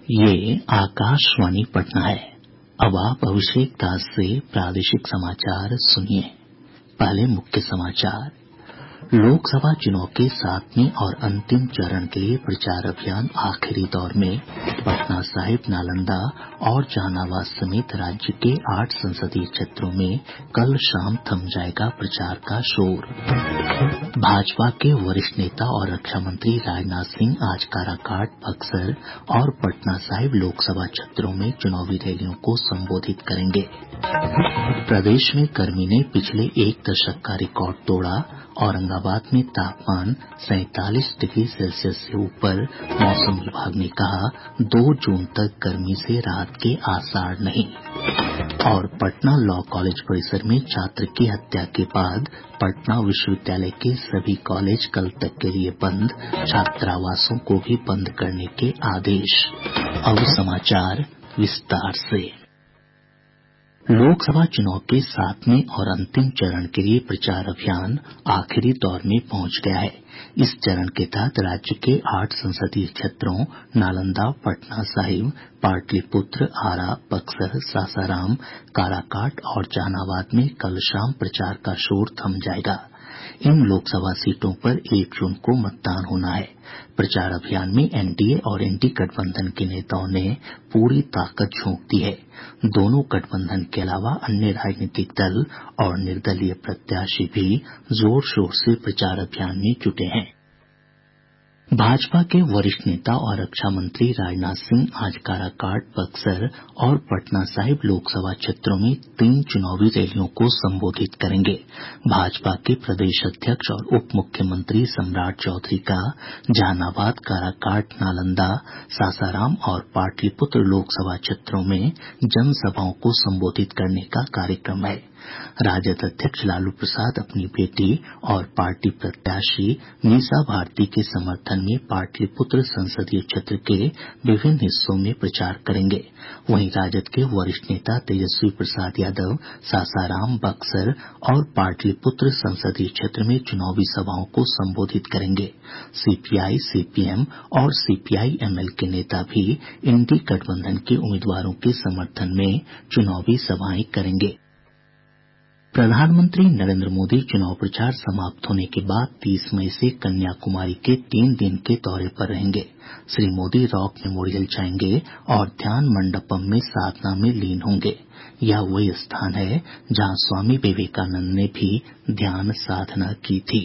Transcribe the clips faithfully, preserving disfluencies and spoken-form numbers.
ये आकाशवाणी पटना है। अब आप अभिषेक दास से प्रादेशिक समाचार सुनिए। पहले मुख्य समाचार। लोकसभा चुनाव के सातवें और अंतिम चरण के लिए प्रचार अभियान आखिरी दौर में। पटना साहिब, नालंदा और जहानाबाद समेत राज्य के आठ संसदीय क्षेत्रों में कल शाम थम जाएगा प्रचार का शोर। भाजपा के वरिष्ठ नेता और रक्षा मंत्री राजनाथ सिंह आज काराकाट, बक्सर और पटना साहिब लोकसभा क्षेत्रों में चुनावी रैलियों को संबोधित करेंगे। प्रदेश में गर्मी ने पिछले एक दशक का रिकॉर्ड तोड़ा। औरंगाबाद में तापमान सैंतालीस डिग्री सेल्सियस से ऊपर। मौसम विभाग ने कहा दो जून तक गर्मी से राहत के आसार नहीं। और पटना लॉ कॉलेज परिसर में छात्र की हत्या के बाद पटना विश्वविद्यालय के सभी कॉलेज कल तक के लिए बंद। छात्रावासों को भी बंद करने के आदेश। अब समाचार विस्तार से। लोकसभा चुनाव के सातवें और अंतिम चरण के लिए प्रचार अभियान आखिरी दौर में पहुंच गया है। इस चरण के तहत राज्य के आठ संसदीय क्षेत्रों नालंदा, पटना साहिब, पाटलिपुत्र, आरा, बक्सर, सासाराम, काराकाट और जहानाबाद में कल शाम प्रचार का शोर थम जाएगा। इन लोकसभा सीटों पर एक जून को मतदान होना है। प्रचार अभियान में एनडीए और एनडी गठबंधन के नेताओं ने पूरी ताकत झोंक दी है। दोनों गठबंधन के अलावा अन्य राजनीतिक दल और निर्दलीय प्रत्याशी भी जोर शोर से प्रचार अभियान में जुटे हैं। भाजपा के वरिष्ठ नेता और रक्षा मंत्री राजनाथ सिंह आज काराकाट, बक्सर और पटना साहिब लोकसभा क्षेत्रों में तीन चुनावी रैलियों को संबोधित करेंगे। भाजपा के प्रदेश अध्यक्ष और उप मुख्यमंत्री सम्राट चौधरी का जहानाबाद, काराकाट, नालंदा, सासाराम और पाटलिपुत्र लोकसभा क्षेत्रों में जनसभाओं को संबोधित करने का कार्यक्रम है। राजद अध्यक्ष लालू प्रसाद अपनी बेटी और पार्टी प्रत्याशी मीसा भारती के समर्थन में पाटलिपुत्र संसदीय क्षेत्र के विभिन्न हिस्सों में प्रचार करेंगे। वहीं राजद के वरिष्ठ नेता तेजस्वी प्रसाद यादव सासाराम, बक्सर और पाटलिपुत्र संसदीय क्षेत्र में चुनावी सभाओं को संबोधित करेंगे। सीपीआई, सीपीएम और सीपीआई-एमएल के नेता भी इंडी गठबंधन के उम्मीदवारों के समर्थन में चुनावी सभाएं करेंगे। प्रधानमंत्री नरेंद्र मोदी चुनाव प्रचार समाप्त होने के बाद तीस मई से कन्याकुमारी के तीन दिन के दौरे पर रहेंगे। श्री मोदी रॉक मेमोरियल जाएंगे और ध्यान मंडपम में साधना में लीन होंगे। यह वही स्थान है जहां स्वामी विवेकानंद ने भी ध्यान साधना की थी।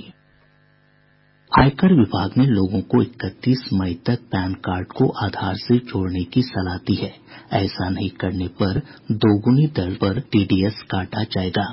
आयकर विभाग ने लोगों को इकतीस मई तक पैन कार्ड को आधार से जोड़ने की सलाह दी है। ऐसा नहीं करने पर दोगुनी दर पर टीडीएस काटा जाएगा।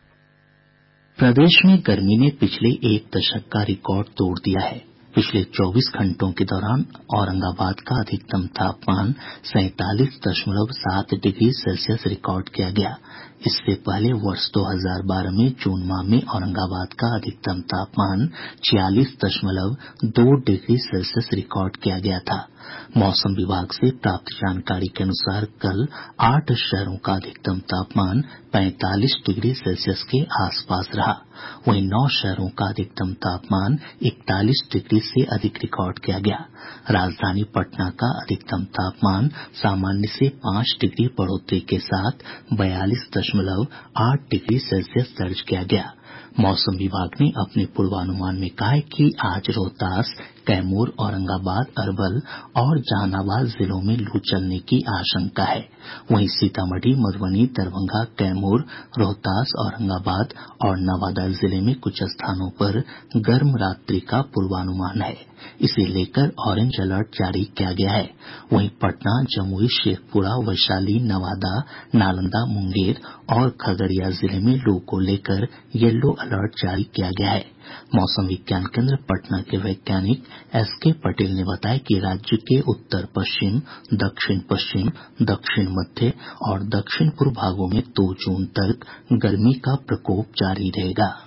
प्रदेश में गर्मी ने पिछले एक दशक का रिकॉर्ड तोड़ दिया है। पिछले चौबीस घंटों के दौरान औरंगाबाद का अधिकतम तापमान सैंतालीस दशमलव सात डिग्री सेल्सियस रिकॉर्ड किया गया। इससे पहले वर्ष दो हज़ार बारह में जून माह में औरंगाबाद का अधिकतम तापमान छियालीस दशमलव दो डिग्री सेल्सियस रिकॉर्ड किया गया था। मौसम विभाग से प्राप्त जानकारी के अनुसार कल आठ शहरों का अधिकतम तापमान पैंतालीस डिग्री सेल्सियस के आसपास रहा। वहीं नौ शहरों का अधिकतम तापमान इकतालीस डिग्री से अधिक रिकॉर्ड किया गया। राजधानी पटना का अधिकतम तापमान सामान्य से पांच डिग्री बढ़ोतरी के साथ बयालीस दशमलव आठ डिग्री सेल्सियस दर्ज किया गया। मौसम विभाग ने अपने पूर्वानुमान में कहा है कि आज रोहतास, कैमूर, औरंगाबाद, अरवल और जहानाबाद जिलों में लू चलने की आशंका है। वहीं सीतामढ़ी, मधुबनी, दरभंगा, कैमूर, रोहतास, औरंगाबाद और नवादा जिले में कुछ स्थानों पर गर्म रात्रि का पूर्वानुमान है। इसे लेकर ऑरेंज अलर्ट जारी किया गया है। वहीं पटना, जमुई, शेखपुरा, वैशाली, नवादा, नालंदा, मुंगेर और खगड़िया जिले में लू को लेकर येलो अलर्ट जारी किया गया है। मौसम विज्ञान केंद्र पटना के वैज्ञानिक एस के पटेल ने बताया कि राज्य के उत्तर पश्चिम, दक्षिण पश्चिम, दक्षिण मध्य और दक्षिण पूर्व भागों में दो जून तक गर्मी का प्रकोप जारी रहेगा।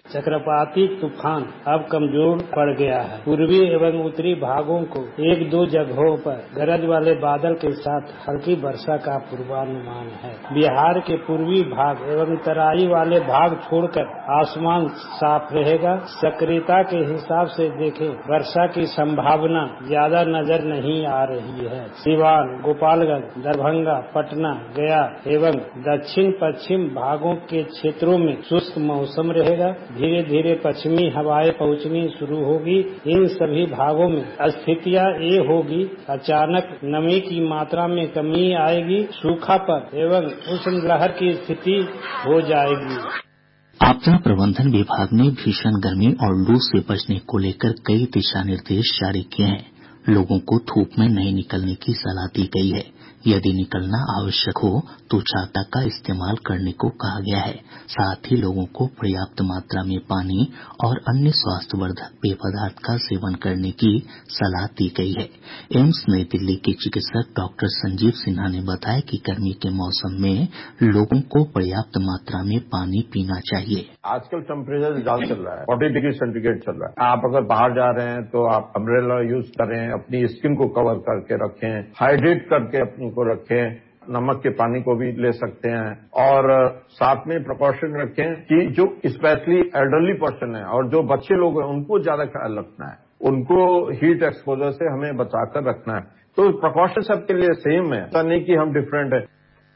चक्रवाती तूफान अब कमजोर पड़ गया है। पूर्वी एवं उत्तरी भागों को एक दो जगहों पर गरज वाले बादल के साथ हल्की वर्षा का पूर्वानुमान है। बिहार के पूर्वी भाग एवं तराई वाले भाग छोड़कर आसमान साफ रहेगा। सक्रियता के हिसाब से देखें, वर्षा की संभावना ज्यादा नजर नहीं आ रही है। सीवान, गोपालगंज, दरभंगा, पटना, गया एवं दक्षिण पश्चिम भागों के क्षेत्रों में शुष्क मौसम रहेगा। धीरे धीरे पश्चिमी हवाएं पहुंचनी शुरू होगी। इन सभी भागों में स्थितियां ये होगी, अचानक नमी की मात्रा में कमी आएगी, सूखापन एवं उष्ण लहर की स्थिति हो जाएगी। आपदा प्रबंधन विभाग ने भीषण गर्मी और लू से बचने को लेकर कई दिशा निर्देश जारी किए हैं। लोगों को धूप में नहीं निकलने की सलाह दी गई है। यदि निकलना आवश्यक हो तो छाता का इस्तेमाल करने को कहा गया है। साथ ही लोगों को पर्याप्त मात्रा में पानी और अन्य स्वास्थ्यवर्धक पेय पदार्थ का सेवन करने की सलाह दी गई है। एम्स नई दिल्ली के चिकित्सक डॉक्टर संजीव सिन्हा ने बताया कि गर्मी के मौसम में लोगों को पर्याप्त मात्रा में पानी पीना चाहिए। आजकल टेम्परेचर ज्यादा चल रहा है, चालीस डिग्री सेंटीग्रेड चल रहा है। आप अगर बाहर जा रहे हैं तो आप अम्ब्रेला यूज करें, अपनी स्किन को कवर करके रखें, हाइड्रेट करके अपने को रखें। नमक के पानी को भी ले सकते हैं और साथ में प्रिकॉशन रखें कि जो स्पेशली एल्डरली पर्सन है और जो बच्चे लोग हैं उनको ज्यादा ख्याल रखना है, उनको हीट एक्सपोजर से हमें बचाकर रखना है। तो प्रिकॉशन सबके लिए सेम है, ऐसा नहीं कि हम डिफरेंट है।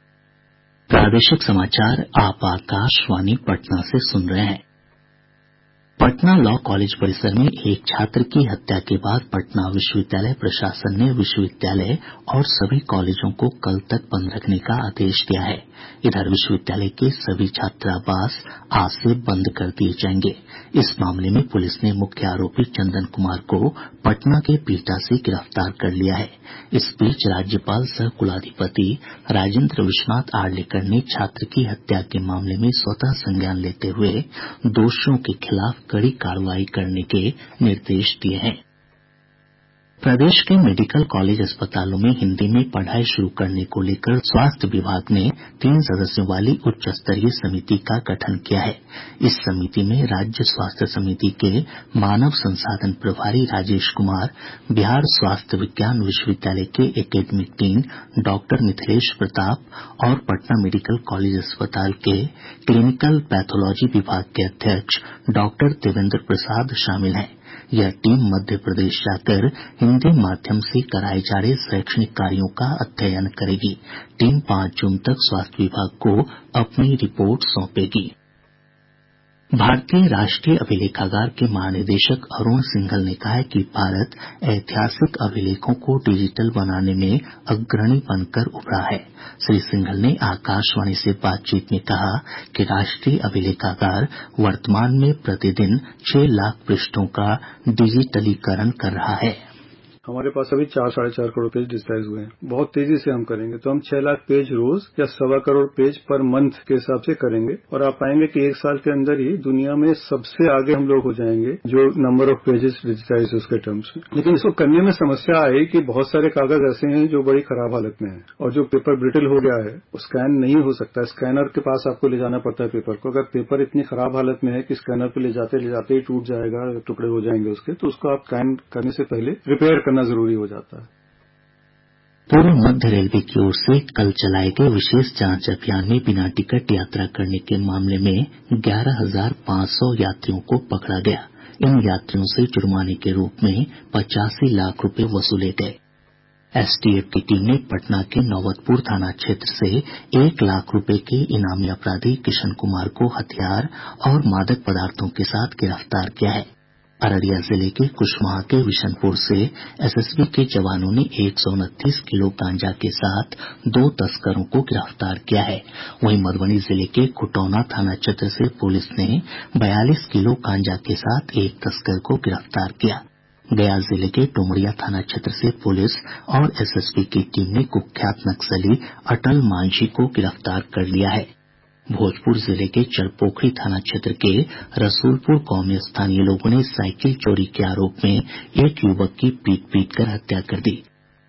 प्रादेशिक समाचार आप आकाशवाणी पटना से सुन रहे हैं। पटना लॉ कॉलेज परिसर में एक छात्र की हत्या के बाद पटना विश्वविद्यालय प्रशासन ने विश्वविद्यालय और सभी कॉलेजों को कल तक बंद रखने का आदेश दिया है। इधर विश्वविद्यालय के सभी छात्रावास आज से बंद कर दिए जाएंगे। इस मामले में पुलिस ने मुख्य आरोपी चंदन कुमार को पटना के बिहटा से गिरफ्तार कर लिया है। इस बीच राज्यपाल सह कुलाधिपति राजेंद्र विश्वनाथ आर्लेकर ने छात्र की हत्या के मामले में स्वतः संज्ञान लेते हुए दोषियों के खिलाफ कड़ी कार्रवाई करने के निर्देश दिए हैं। प्रदेश के मेडिकल कॉलेज अस्पतालों में हिन्दी में पढ़ाई शुरू करने को लेकर स्वास्थ्य विभाग ने तीन सदस्यों वाली उच्च स्तरीय समिति का गठन किया है। इस समिति में राज्य स्वास्थ्य समिति के मानव संसाधन प्रभारी राजेश कुमार, बिहार स्वास्थ्य विज्ञान विश्वविद्यालय के academic dean doctor Mithilesh Pratap और पटना मेडिकल कॉलेज अस्पताल के क्लिनिकल पैथोलॉजी विभाग के अध्यक्ष डॉक्टर देवेंद्र प्रसाद शामिल हैं। यह टीम मध्य प्रदेश जाकर हिन्दी माध्यम से कराए जा रहे शैक्षणिक कार्यों का अध्ययन करेगी। टीम पांच जून तक स्वास्थ्य विभाग को अपनी रिपोर्ट सौंपेगी। भारतीय राष्ट्रीय अभिलेखागार के महानिदेशक अरुण सिंघल ने कहा है कि भारत ऐतिहासिक अभिलेखों को डिजिटल बनाने में अग्रणी बनकर उभरा है। श्री सिंघल ने आकाशवाणी से बातचीत में कहा कि राष्ट्रीय अभिलेखागार वर्तमान में प्रतिदिन छह लाख पृष्ठों का डिजिटलीकरण कर रहा है। हमारे पास अभी चार साढ़े चार करोड़ पेज डिजिटाइज हुए हैं। बहुत तेजी से हम करेंगे तो हम छह लाख पेज रोज या सवा करोड़ पेज पर मंथ के हिसाब से करेंगे और आप पाएंगे कि एक साल के अंदर ही दुनिया में सबसे आगे हम लोग हो जाएंगे जो नंबर ऑफ पेजेस डिजिटाइज उसके टर्म्स में। लेकिन इसको करने में समस्या आई कि बहुत सारे कागज ऐसे हैं जो बड़ी खराब हालत में है और जो पेपर ब्रिटल हो गया है वो स्कैन नहीं हो सकता। स्कैनर के पास आपको ले जाना पड़ता है पेपर को। अगर पेपर इतनी खराब हालत में है कि स्कैनर पे ले जाते ले जाते ही टूट जाएगा, टुकड़े हो जाएंगे उसके, तो उसको आप स्कैन करने से पहले रिपेयर करना जरूरी हो जाता है। पूर्व मध्य रेलवे की ओर से कल चलाए गए विशेष जांच अभियान में बिना टिकट यात्रा करने के मामले में ग्यारह हजार पांच सौ यात्रियों को पकड़ा गया। इन यात्रियों से जुर्माने के रूप में पचासी लाख रुपए वसूले गए। एसटीएफ की टीम ने पटना के नौबतपुर थाना क्षेत्र से एक लाख रुपए के इनामी अपराधी किशन कुमार को हथियार और मादक पदार्थों के साथ गिरफ्तार किया है। अररिया जिले के कुशवाहा के विशनपुर से एसएसबी के जवानों ने एक सौ उनतीस किलो गांजा के साथ दो तस्करों को गिरफ्तार किया है। वहीं मधुबनी जिले के खुटौना थाना क्षेत्र से पुलिस ने बयालीस किलो गांजा के साथ एक तस्कर को गिरफ्तार किया। गया जिले के डुमरिया थाना क्षेत्र से पुलिस और एसएसबी की टीम ने कुख्यात नक्सली अटल मांझी को गिरफ्तार कर लिया है। भोजपुर जिले के चरपोखरी थाना क्षेत्र के रसूलपुर गांव में स्थानीय लोगों ने साइकिल चोरी के आरोप में एक युवक की पीट पीट कर हत्या कर दी।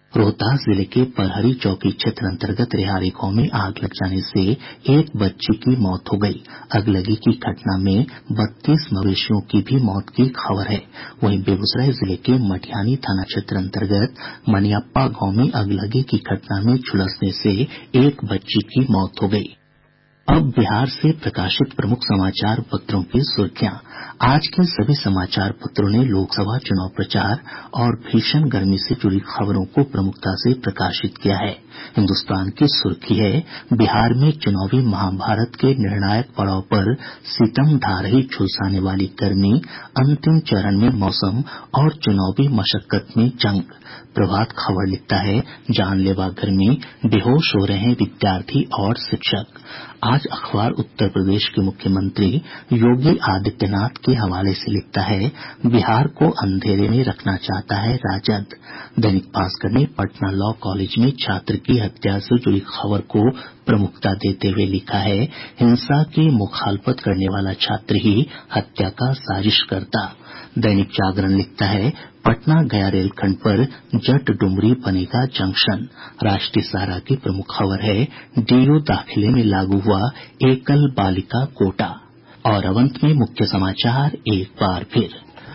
रोहतास जिले के परहरी चौकी क्षेत्र अंतर्गत रेहारी गांव में आग लग जाने से एक बच्ची की मौत हो गई। अगलगी की घटना में बत्तीस मवेशियों की भी मौत की खबर है। वहीं बेगूसराय जिले के मटिहानी थाना क्षेत्र अंतर्गत मनियप्पा गांव में अगलगी की घटना में झुलसने से एक बच्ची की मौत हो गई। अब बिहार से प्रकाशित प्रमुख समाचार पत्रों की सुर्खियां। आज के सभी समाचार पत्रों ने लोकसभा चुनाव प्रचार और भीषण गर्मी से जुड़ी खबरों को प्रमुखता से प्रकाशित किया है। हिन्दुस्तान की सुर्खी है, बिहार में चुनावी महाभारत के निर्णायक पड़ाव पर सितम ढा रही झुलसाने वाली गर्मी, अंतिम चरण में मौसम और चुनावी मशक्कत में जंग। प्रभात खबर लिखता है, जानलेवा गर्मी, बेहोश हो रहे हैं विद्यार्थी और शिक्षक। आज अखबार उत्तर प्रदेश के मुख्यमंत्री योगी आदित्यनाथ के हवाले से लिखता है, बिहार को अंधेरे में रखना चाहता है राजद। दैनिक भास्कर ने पटना लॉ कॉलेज में छात्र की हत्या से जुड़ी खबर को प्रमुखता देते हुए लिखा है, हिंसा की मुखालफत करने वाला छात्र ही हत्या का साजिशकर्ता। दैनिक जागरण लिखता है, पटना गया रेलखंड पर जट डुमरी बनेगा जंक्शन। राष्ट्रीय सहारा की प्रमुख खबर है, डीयू दाखिले में लागू हुआ एकल बालिका कोटा। और अब अंत में मुख्य समाचार एक बार फिर।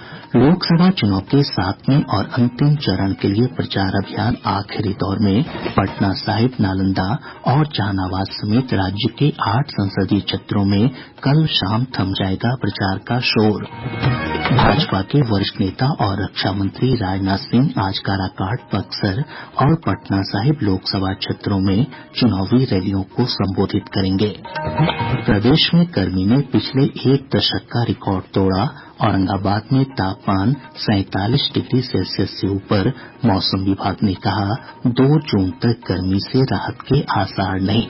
लोकसभा चुनाव के सातवें और अंतिम चरण के लिए प्रचार अभियान आखिरी दौर में। पटना साहिब, नालंदा और जहानाबाद समेत राज्य के आठ संसदीय क्षेत्रों में कल शाम थम जाएगा प्रचार का शोर। भाजपा के वरिष्ठ नेता और रक्षा मंत्री राजनाथ सिंह आज काराकाट, बक्सर और पटना साहिब लोकसभा क्षेत्रों में चुनावी रैलियों को संबोधित करेंगे। प्रदेश में गर्मी ने पिछले एक दशक का रिकॉर्ड तोड़ा। औरंगाबाद में तापमान सैंतालीस डिग्री सेल्सियस से ऊपर। मौसम विभाग ने कहा, दो जून तक गर्मी से राहत के आसार नहीं।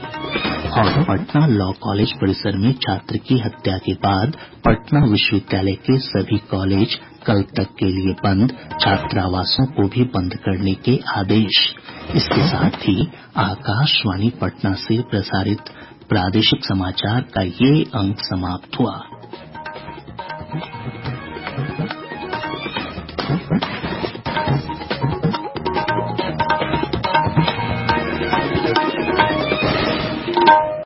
और पटना लॉ कॉलेज परिसर में छात्र की हत्या के बाद पटना विश्वविद्यालय के सभी कॉलेज कल तक के लिए बंद, छात्रावासों को भी बंद करने के आदेश। इसके साथ ही आकाशवाणी पटना से प्रसारित प्रादेशिक समाचार का ये अंक समाप्त हुआ।